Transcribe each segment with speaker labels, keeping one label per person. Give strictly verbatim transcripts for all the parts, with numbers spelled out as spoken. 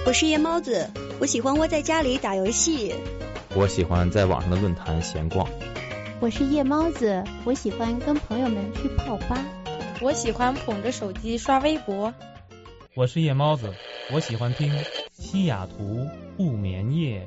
Speaker 1: 我是夜猫子，我喜欢窝在家里打游戏。
Speaker 2: 我喜欢在网上的论坛闲逛。
Speaker 3: 我是夜猫子，我喜欢跟朋友们去泡吧。
Speaker 4: 我喜欢捧着手机刷微博。
Speaker 5: 我是夜猫子，我喜欢听西雅图不眠夜。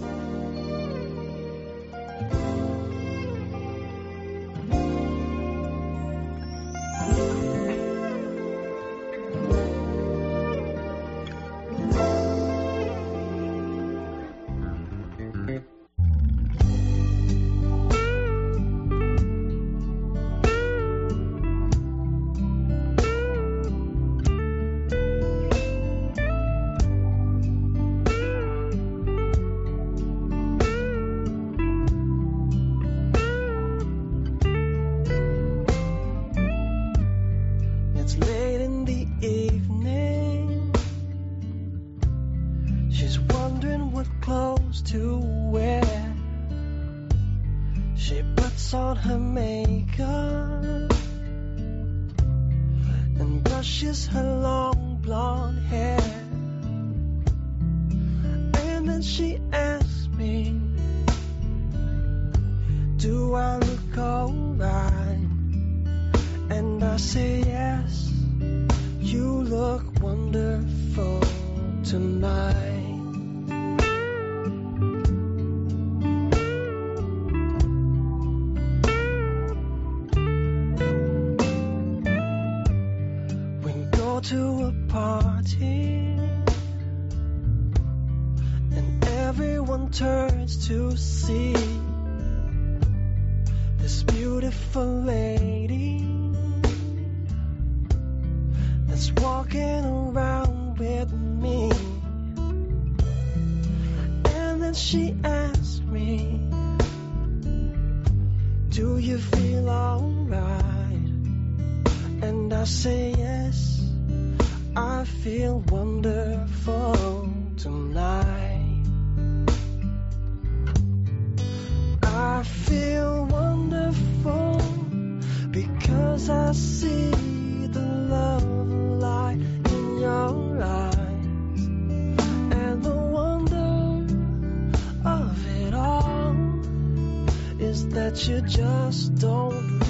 Speaker 6: You just don't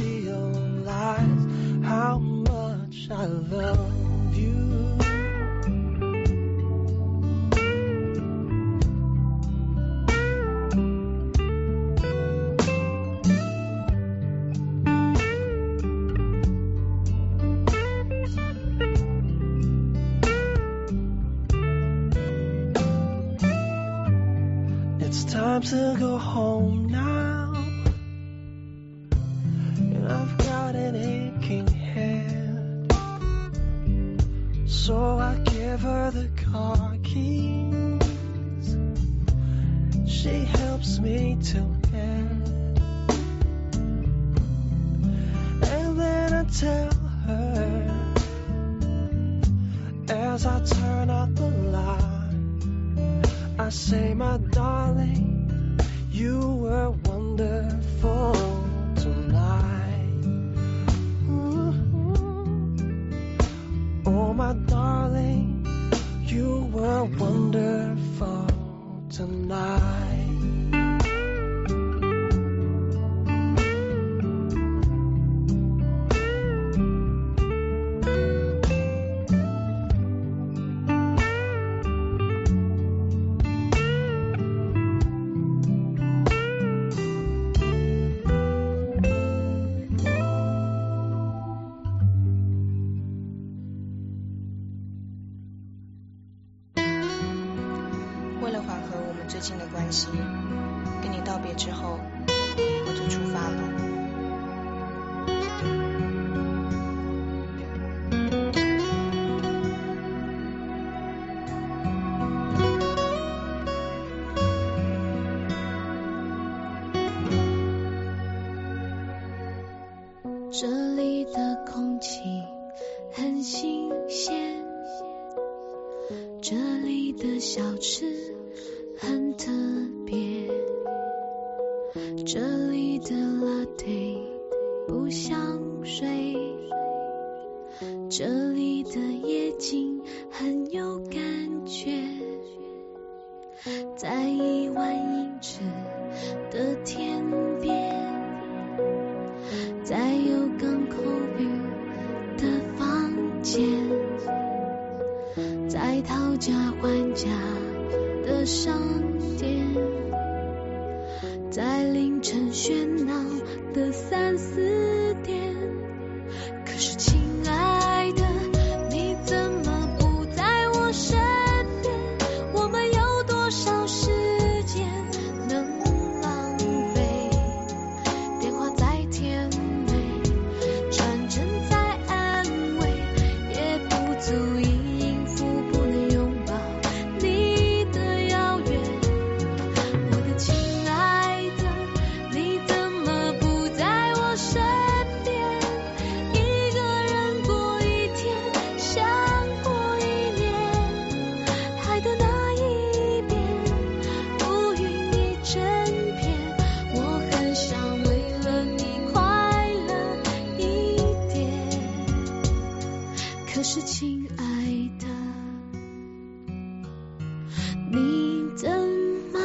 Speaker 6: realize how much I love you. It's time to go home now. I've got an aching head, so I give her the car keys. She helps me to bed, and then I tell her as I turn out the light, I say, my darling, you were wonderful tonight. Oh, my darling, you were wonderful tonight.
Speaker 7: 跟你道别之后，我就出发了。
Speaker 8: 这里的空气很新鲜，这里的小吃很特别，这里的 latte 不像水，这里的夜景很有感觉。 在一万英尺的天边，在有港口 view 的房间，在讨价还价的商店，在凌晨喧闹的三四点。可是亲爱的，你怎么不在我身边？我们有多少时间能浪费？电话再甜美，传真再安慰，也不足以应付不能拥抱你的遥远。我的亲爱的，你怎么不在我身边？一个人过一天，想过一年，爱的那一边，乌云一整片。我很想为了你快乐一点，可是亲爱的，你怎么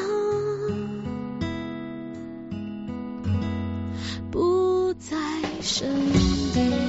Speaker 8: 不在身边？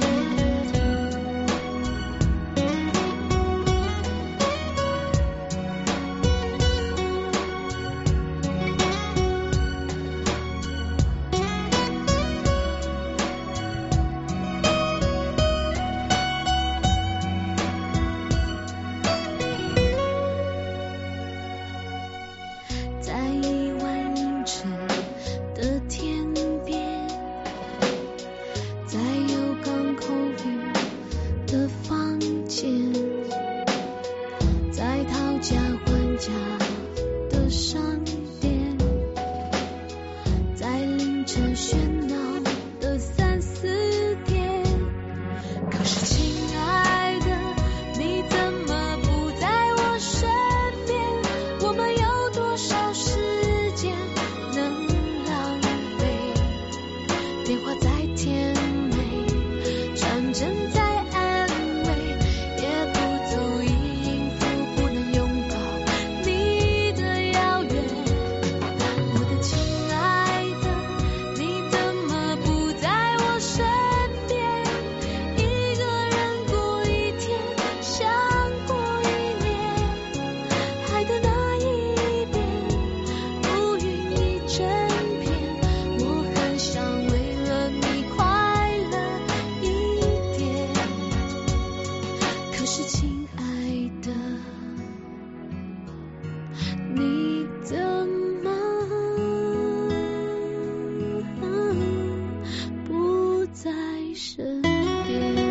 Speaker 8: 在一万英尺的天边，在有港口 view 的房间，在讨价还价的商店，在凌晨喧闹的三四点。可是亲爱的，你怎么不在我身边？我们有多少时间能浪费？电话再甜美，传真再安慰，也不足以应付不能拥抱你的遥远。我的亲爱的，你怎么不在我身边？一个人过一天，想过一年，爱的那一边，乌云一整片。我很想为了你快乐一点，可是亲爱的，你怎么不在身边？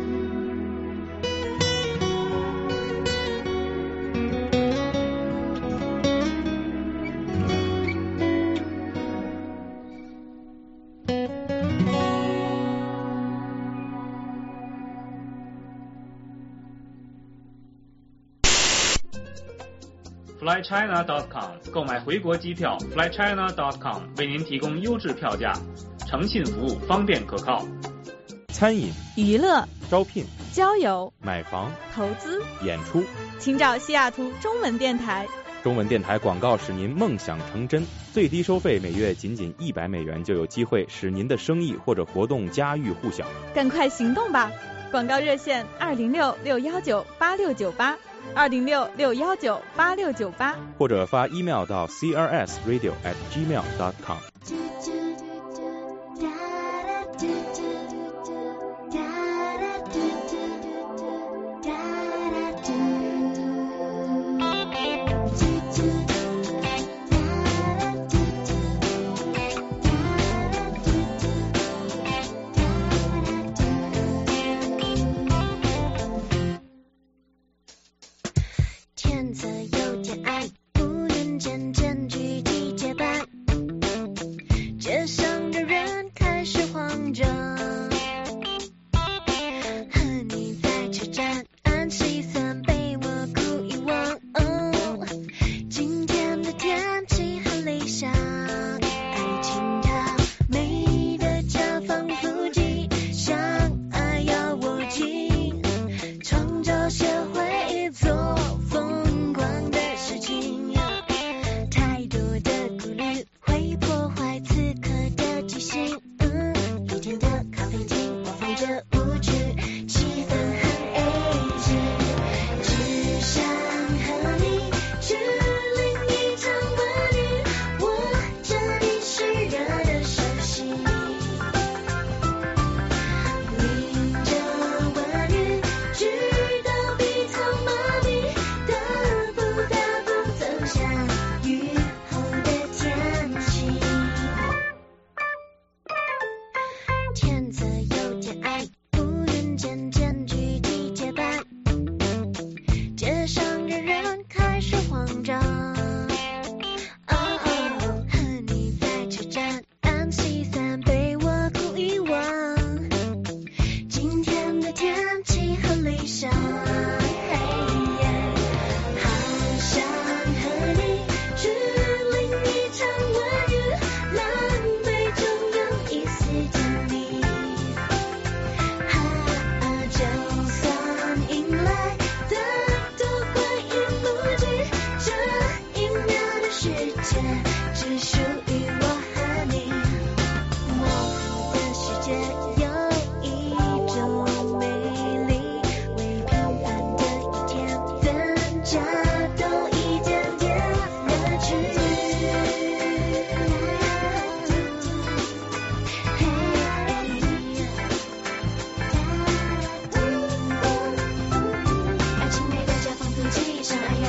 Speaker 9: fly china dot com 购买回国机票 fly china dot com 为您提供优质票价，诚信服务，方便可靠。
Speaker 2: 餐饮、
Speaker 4: 娱乐、
Speaker 2: 招聘、
Speaker 4: 交友、
Speaker 2: 买房、
Speaker 4: 投资，
Speaker 2: 演出，
Speaker 4: 请找西雅图中文电台。
Speaker 2: 中文电台广告使您梦想成真，最低收费每月仅仅一百美元，就有机会使您的生意或者活动家喻户晓。
Speaker 4: 赶快行动吧！广告热线二零六六幺九八六九八，二零六六幺九八六九八，
Speaker 2: 或者发 email 到 c r s radio at gmail dot com。
Speaker 8: 天色有点暗，不能渐渐具体结伴，街上的人开始慌张，和你在车站按时散被我故意忘、哦、今天的天气很理想，爱情它美的家仿佛极像爱要我进创造协会做疯狂的事情，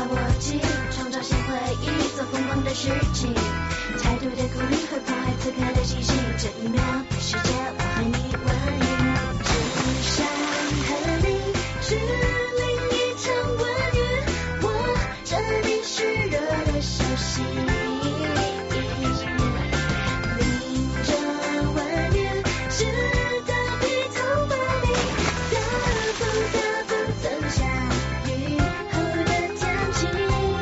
Speaker 8: 握紧，创造新回忆，做疯狂的事情。太多的顾虑会破坏此刻的心情。这一秒的世界，我和你吻晕，只想和你去淋一场温浴，握着你虚热的手心，淋着温浴，直到披头发里，大风大风曾下雨后的天气。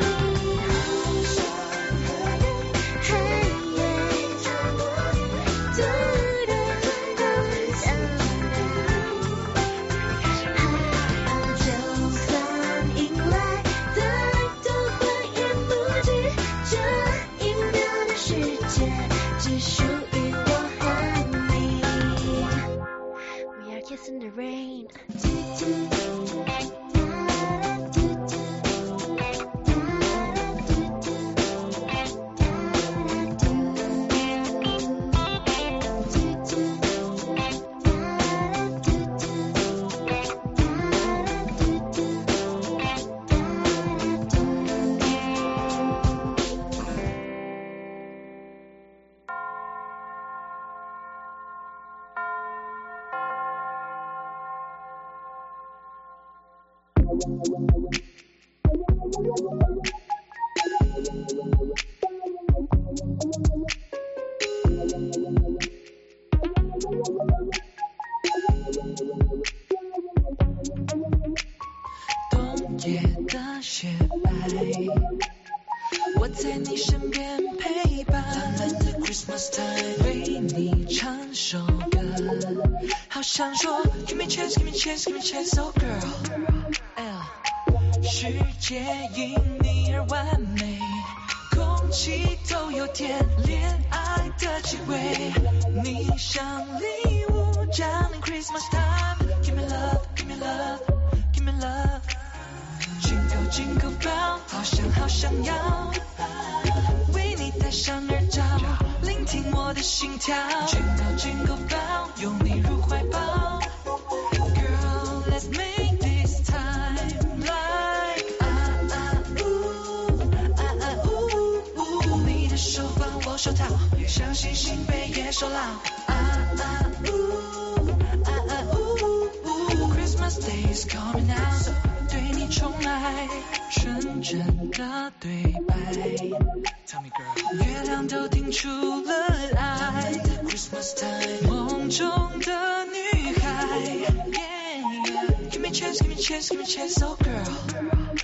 Speaker 8: 嘿耶，嘟嘟嘟想啊，就算迎来再多欢言不及，这一秒的世界只属于我和你。We are kissing the rain.
Speaker 6: Give me chance, give me chance, give me chance, oh girl. L 世界因你而完美，空气都有点恋爱的气味。你像礼物降临 Christmas time. Give me love, give me love, give me love. 进口进口包，好想好想要，为你戴上耳罩，聆听我的心跳。进口进口包，拥你入怀抱。Let's make this time like 啊啊呜啊啊呜呜，你的手放我手套，像星星被夜收牢。啊啊呜啊啊呜呜 ，Christmas Day is coming now， 对你宠爱，纯真的对白。Tell me girl， 月亮都听出了爱。Christmas time， 梦中的女孩。Give me chance, give me chance, give me chance, oh girl.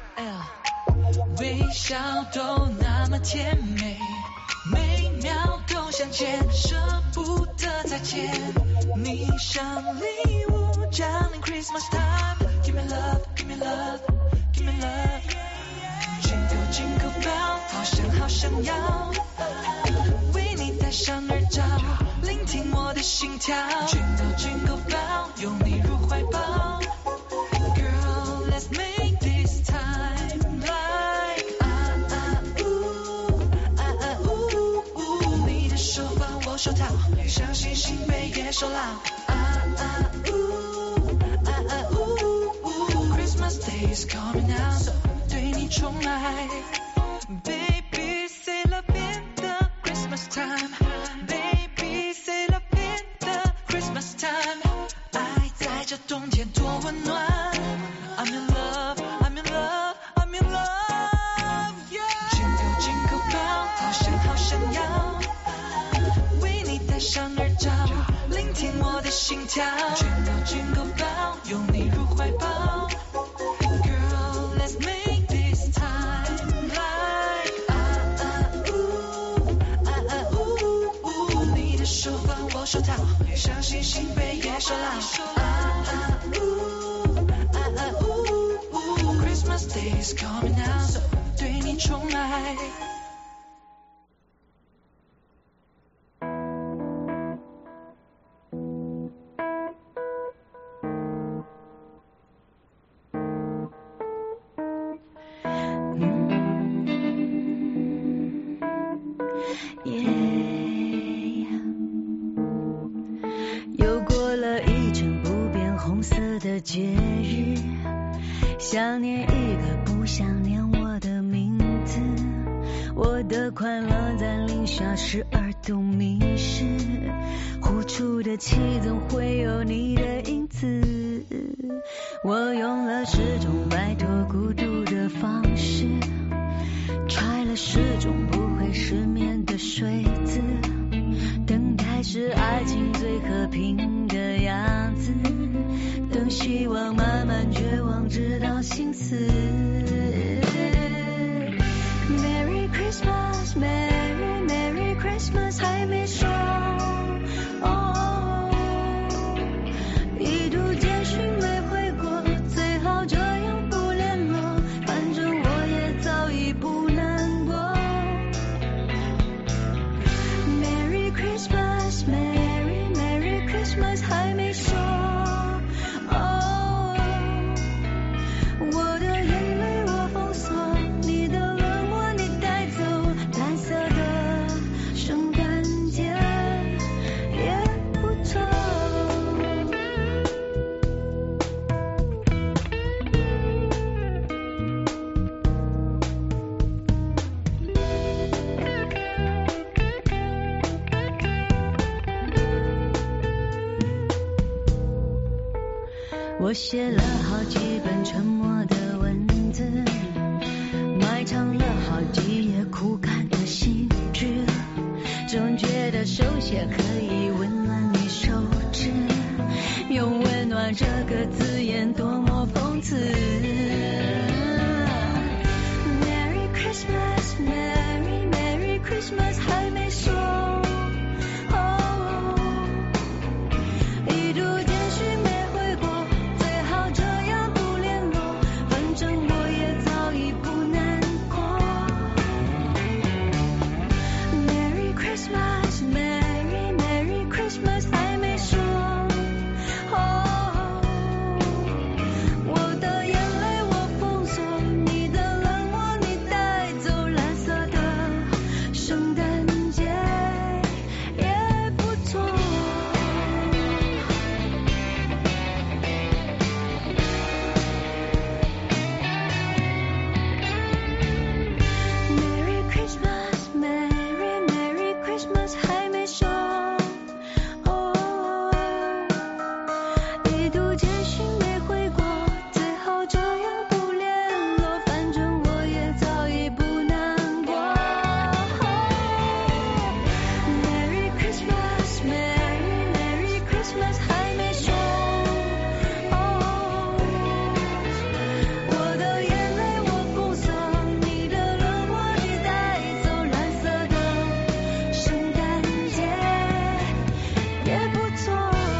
Speaker 6: L 微笑都那么甜美，每秒都相见，舍不得再见。你像礼物降临 Christmas time. Give me love, give me love, give me love. 进口进口包，好想好想要，为你戴上耳罩，聆听我的心跳。进口进口包，拥你入怀抱。Let's make this time like 啊啊呜啊啊呜呜，你的手放我手套，像星星被夜收牢。啊啊呜啊啊呜呜 ，Christmas Day is coming now， 对你宠爱。Baby say love in the Christmas time，Baby say love in the Christmas time， 爱在这冬天多温暖。I'm in love, I'm in love, I'm in love, yeah. 进口进口包，好想好想要，为你戴上耳罩，聆听我的心跳。进口进口包，拥你入怀抱。Girl, let's make this time like 啊啊呜啊啊呜呜，你的手放我手套，像星星被夜收牢。啊啊呜啊啊呜。Christmas Day is coming now， 对你宠爱。
Speaker 10: 又过了一整不变红色的节日，想念一个不想念我的我的快乐在零下十二度迷失，呼出的气总会有你的影子。我用了十种摆脱孤独的方式，揣了十种不会失眠的睡姿，等待是爱情最和平的样子，等希望慢慢绝望直到心死。 Merry Christmas Merry Merry Christmas 还没说哦，一度简讯没回过，最好这样不联络，反正我也早已不难过。 Merry Christmas Merry Merry Christmas 还没说哦，我的眼泪我封锁，你的冷漠你带走，蓝色的圣诞节也不错。我写了好几本沉默的文字，埋藏了好几页枯干的信纸，总觉得手写可以温暖你手指，用温暖这个字眼多么讽刺。 Merry Christmas Merry Merry Christmas 还没说哦，一度简讯没回过，最好这样不联络，反正我也早已不难过。 Merry Christmas Merry Merry Christmas 还没说哦，我的眼泪我封锁，你的冷漠你带走，蓝色的圣诞节也不错。 Merry Christmas Merry Merry Christmas 还没说哦，一度简讯没回过，最好这样不联络，反正我也早已不难过。 Merry Christmas Merry Merry Christmas 还没说哦，我的眼泪我封锁，你的冷漠你带走，蓝色的圣诞节也不错。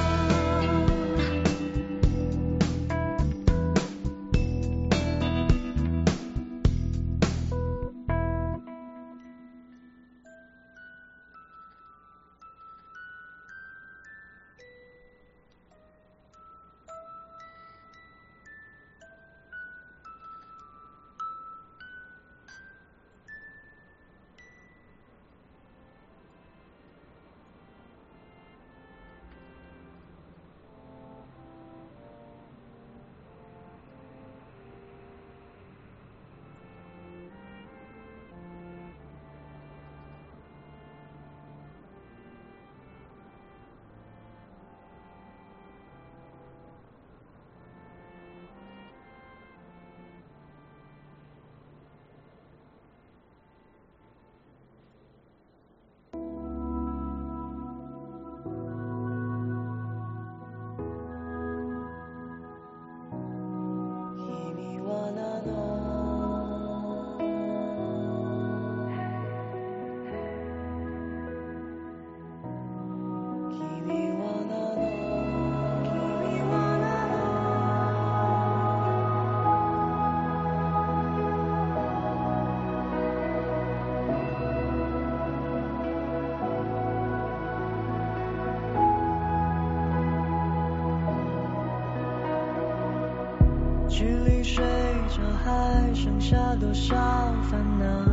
Speaker 10: 距离睡着还剩下多少烦恼？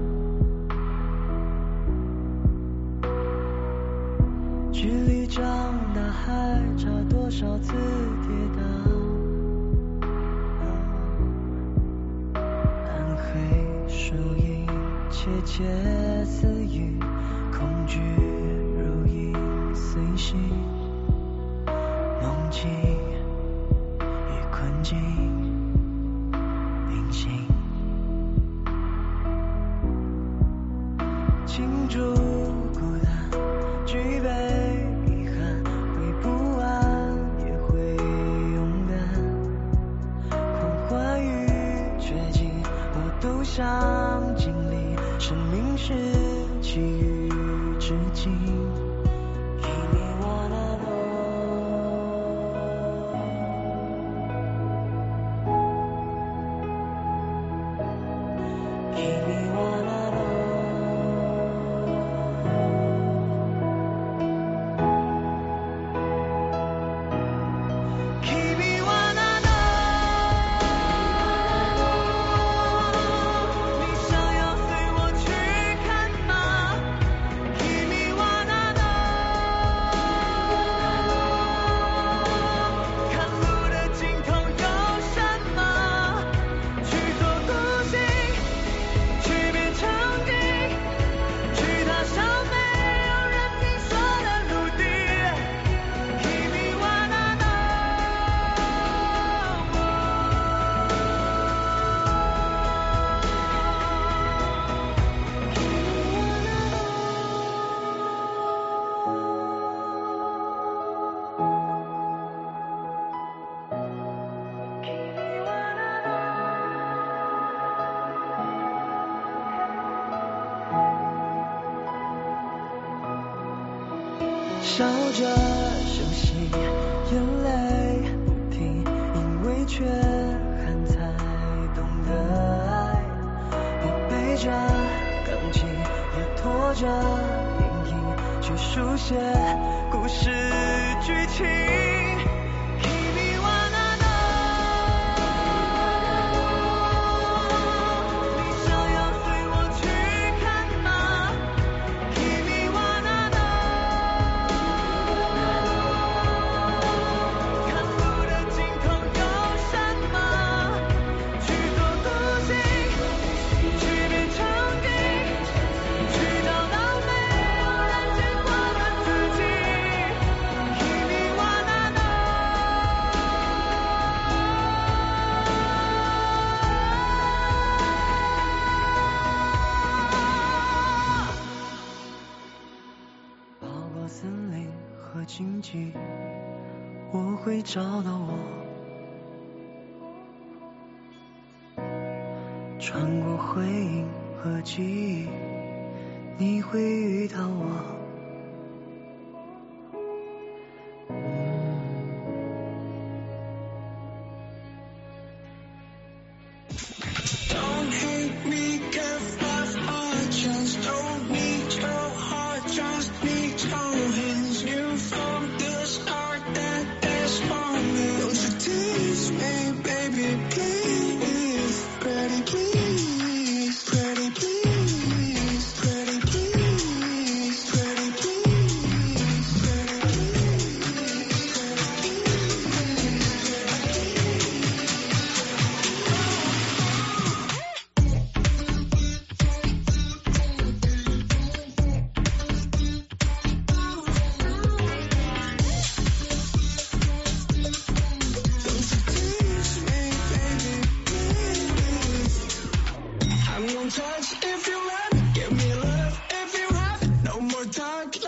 Speaker 10: 距离长大还差多少次跌倒？暗黑树影。
Speaker 6: 窃窃私语，恐惧如影随形，梦境与困境并行，倾注孤单，举杯遗憾，会不安也会勇敢，狂欢与绝境我都想经历，生命是奇遇之境。笑着休息，眼泪不停，因为缺憾才懂得爱。我背着钢琴，也拖着阴影，去书写故事剧情。荆棘，我会找到我，穿过回忆和记忆，你会遇到我。Touch if you let, give me love if you have, no more talk.